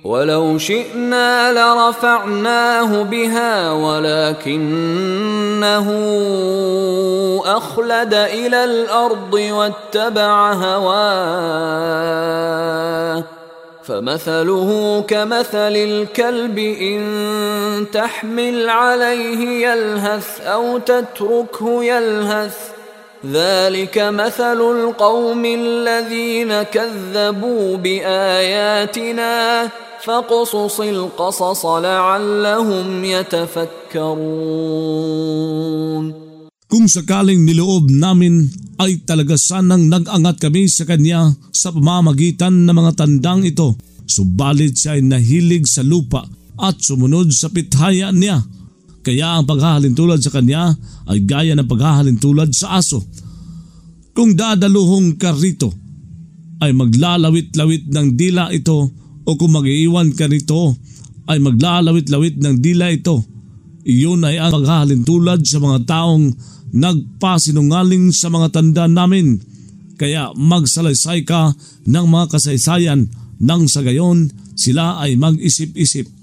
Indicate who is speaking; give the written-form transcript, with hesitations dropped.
Speaker 1: ولو شئنا لرفعناه بها ولكنه أخلد إلى الأرض واتبع هواه فمثله كمثل الكلب إن تحمل عليه يلهث أو تتركه يلهث ذلك مثل القوم الذين كذبوا بآياتنا فاقصص القصص لعلهم يتفكرون.
Speaker 2: Kung sakaling niloob namin ay talaga sanang nag-angat kami sa kanya sa pamamagitan ng mga tandang ito, subalit siya ay nahilig sa lupa at sumunod sa pithaya niya. Kaya ang paghahalintulad sa kanya ay gaya ng paghahalintulad sa aso. Kung dadaluhong ka rito, ay maglalawit-lawit ng dila ito, o kung mag-iiwan ka rito, ay maglalawit-lawit ng dila ito. Iyon ay ang paghahalintulad sa mga taong nagpasinungaling sa mga tanda namin. Kaya magsalaysay ka ng mga kasaysayan nang sa gayon sila ay mag-isip-isip.